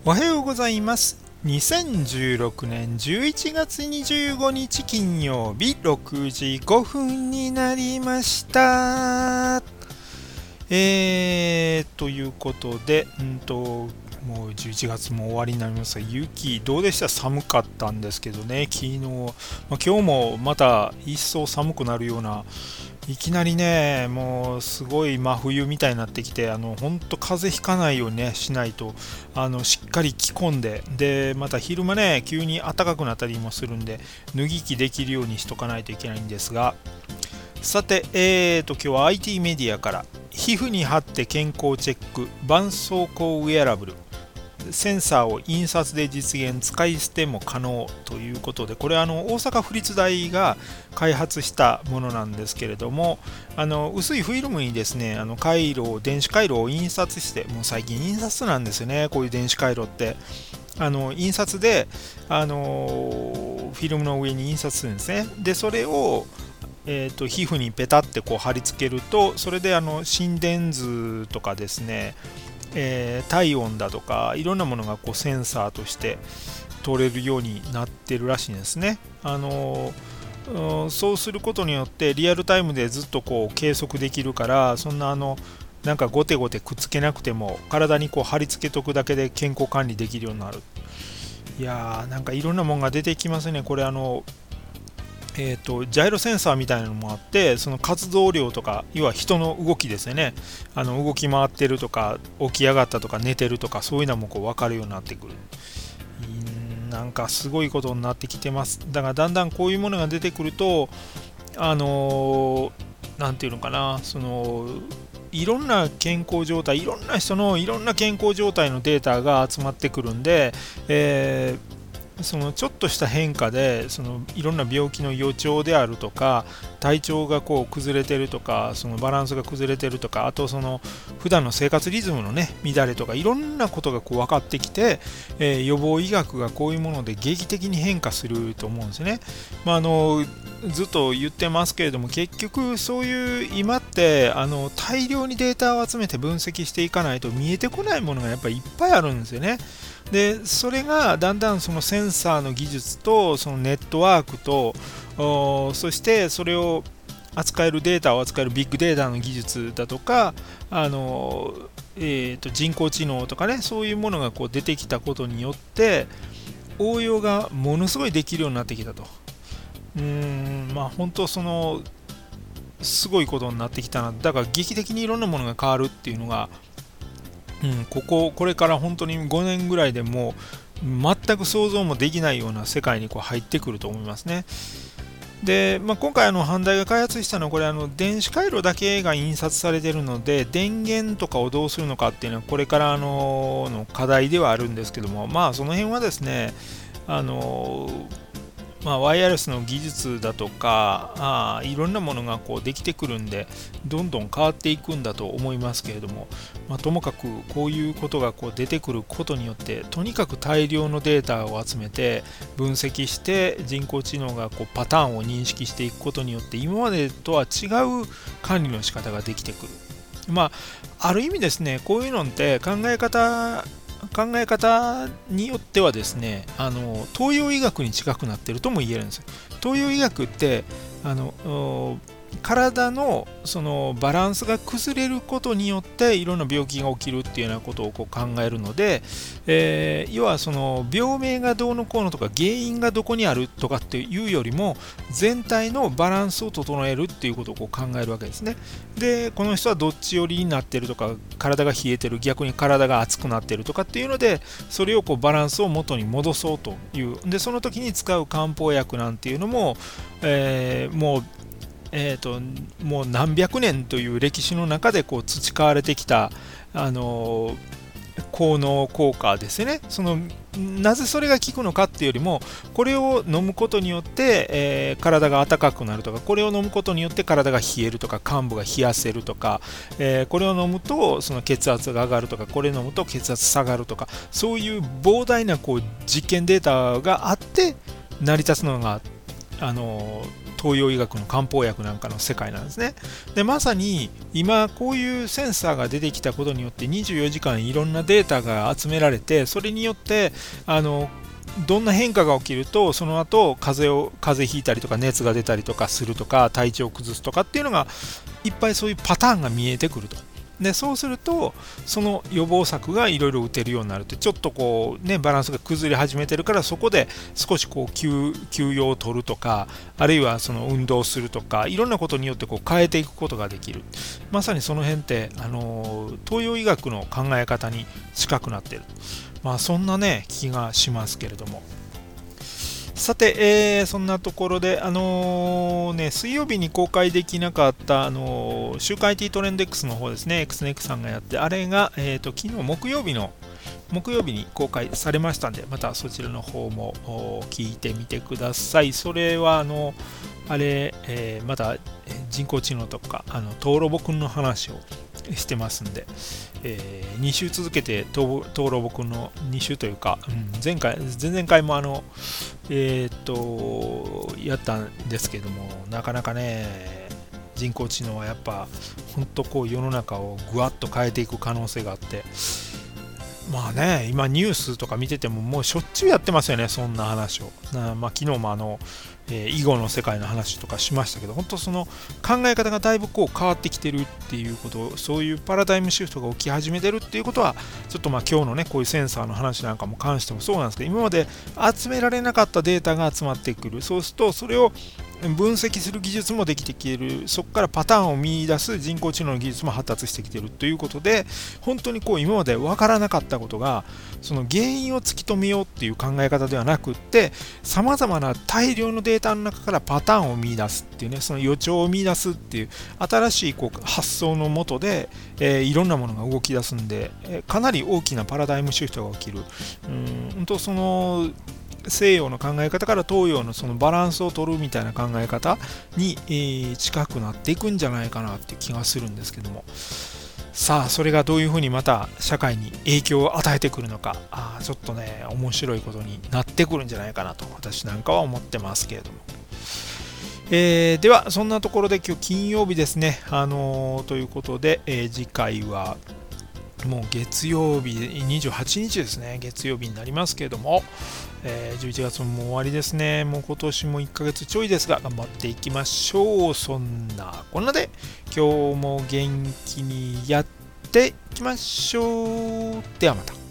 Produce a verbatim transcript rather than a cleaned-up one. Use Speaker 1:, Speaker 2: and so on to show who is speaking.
Speaker 1: おはようございます。にせんじゅうろくねんじゅういちがつにじゅうごにち金曜日ろくじごふんになりました。えー、ということで、うんと、もうじゅういちがつも終わりになりますが、雪どうでした？寒かったんですけどね、昨日、まあ、今日もまた一層寒くなるような、いきなりね、もうすごい真冬みたいになってきて、あの本当風邪ひかないようにねしないと、あのしっかり着込んで、でまた昼間ね、急に暖かくなったりもするんで、脱ぎ着できるようにしとかないといけないんですが、さて、えーと今日は アイティー メディアから、皮膚に貼って健康チェック、絆創膏ウェアラブル。センサーを印刷で実現、使い捨ても可能ということで、これはあの大阪府立大が開発したものなんですけれども、あの薄いフィルムにですね、あの回路を電子回路を印刷して、もう最近印刷なんですよね、こういう電子回路って。あの印刷で、あのフィルムの上に印刷するんですね。でそれをえー、と皮膚にペタってこう貼り付けると、それであの心電図とかですね、えー体温だとかいろんなものがこうセンサーとして取れるようになってるらしいんですね。あのーそうすることによってリアルタイムでずっとこう計測できるから、そんなあのなんかゴテゴテくっつけなくても体にこう貼り付けとくだけで健康管理できるようになる。いやー、なんかいろんなもんが出てきますね。これあのえーと、ジャイロセンサーみたいなのもあって、その活動量とか、要は人の動きですよね、あの動き回ってるとか、起き上がったとか、寝てるとか、そういうのもこう分かるようになってくる。なんかすごいことになってきてます。だからだんだんこういうものが出てくると、あのー、なんていうのかな、そのいろんな健康状態、いろんな人のいろんな健康状態のデータが集まってくるんで、えーそのちょっとした変化で、そのいろんな病気の予兆であるとか、体調がこう崩れてるとか、そのバランスが崩れてるとか、あとその普段の生活リズムのね乱れとか、いろんなことがこう分かってきて、えー予防医学がこういうもので劇的に変化すると思うんですね。まあ、あのずっと言ってますけれども、結局そういう今ってあの大量にデータを集めて分析していかないと見えてこないものがやっぱりいっぱいあるんですよね。でそれがだんだんそのセンサーの技術とそのネットワークと、そしてそれを扱えるデータを扱えるビッグデータの技術だとか、あの、えー、と人工知能とかね、そういうものがこう出てきたことによって応用がものすごいできるようになってきたと。うーんまあ本当そのすごいことになってきたな。だから劇的にいろんなものが変わるっていうのが、うん、こここれから本当にごねんぐらいでもう全く想像もできないような世界にこう入ってくると思いますね。で、まあ、今回あの阪大が開発したのは、これあの電子回路だけが印刷されているので、電源とかをどうするのかっていうのはこれからあのの課題ではあるんですけども、まあその辺はですね、あのまあ、ワイヤレスの技術だとか、あいろんなものがこうできてくるんで、どんどん変わっていくんだと思いますけれども、まあ、ともかくこういうことがこう出てくることによって、とにかく大量のデータを集めて分析して、人工知能がこうパターンを認識していくことによって、今までとは違う管理の仕方ができてくる。まあ、ある意味ですね、こういうのって考え方考え方によってはですね、あの東洋医学に近くなっているとも言えるんですよ。東洋医学ってあの体のそのバランスが崩れることによっていろんな病気が起きるっていうようなことをこう考えるので、えー要はその病名がどうのこうのとか原因がどこにあるとかっていうよりも、全体のバランスを整えるっていうことをこう考えるわけですね。でこの人はどっち寄りになってるとか、体が冷えてる、逆に体が熱くなってるとかっていうので、それをこうバランスを元に戻そうという。でその時に使う漢方薬なんていうのも、えーもうえー、ともう何百年という歴史の中でこう培われてきた、あのー効能効果ですね。そのなぜそれが効くのかっていうよりも、これを飲むことによって、えー体が温かくなるとか、これを飲むことによって体が冷えるとか、患部が冷やせるとか、えーこれを飲むとその血圧が上がるとか、これを飲むと血圧下がるとか、そういう膨大なこう実験データがあって成り立つのが、あのー東洋医学の漢方薬なんかの世界なんですね。でまさに今こういうセンサーが出てきたことによってにじゅうよじかんいろんなデータが集められて、それによってあのどんな変化が起きるとその後風邪を風邪ひいたりとか熱が出たりとかするとか体調を崩すとかっていうのがいっぱいそういうパターンが見えてくると。でそうするとその予防策がいろいろ打てるようになるって、ちょっとこうねバランスが崩れ始めてるから、そこで少しこう 休, 休養を取るとか、あるいはその運動するとか、いろんなことによってこう変えていくことができる。まさにその辺ってあの東洋医学の考え方に近くなっている、まあそんなね気がしますけれども。さて、えーそんなところで、あのーね、水曜日に公開できなかった、あのー週刊 アイティー トレンド X の方ですね、エックスネックさんがやって、あれが、えーと、昨日木曜日の木曜日に公開されましたんで、またそちらの方も聞いてみてください。それは、あの、あれ、えーまた人工知能とか、あの、トーロボくんの話をしてますんで、えーに週続けてトーロボくんのに週というか、うん、前回、前々回もあの、えーっと、やったんですけども、なかなかね、人工知能はやっぱ、本当こう世の中をぐわっと変えていく可能性があって、まあね、今ニュースとか見ててももうしょっちゅうやってますよね、そんな話を。なまあ、昨日もあの、えー囲碁の世界の話とかしましたけど、本当その考え方がだいぶこう変わってきてるっていうこと、そういうパラダイムシフトが起き始めてるっていうことは、ちょっとまあ今日のね、こういうセンサーの話なんかも関してもそうなんですけど、今まで集められなかったデータが集まってくる。そうすると、それを分析する技術もできてきている、そこからパターンを見出す人工知能の技術も発達してきているということで、本当にこう今まで分からなかったことが、その原因を突き止めようっていう考え方ではなくって、さまざまな大量のデータの中からパターンを見出すっていうね、その予兆を見出すっていう新しいこう発想のもとで、えーいろんなものが動き出すんで、えーかなり大きなパラダイムシフトが起きる。うん本当その西洋の考え方から東洋のそのバランスを取るみたいな考え方に、えー近くなっていくんじゃないかなって気がするんですけども、さあそれがどういうふうにまた社会に影響を与えてくるのか、あーちょっとね面白いことになってくるんじゃないかなと私なんかは思ってますけれども、えーではそんなところで今日金曜日ですね、あのーということで、えー次回はもう月曜日にじゅうはちにちですね、月曜日になりますけれども、えーじゅういちがつももう終わりですね。もう今年もいっかげつちょいですが、頑張っていきましょう。そんなこんなで、今日も元気にやっていきましょう。ではまた。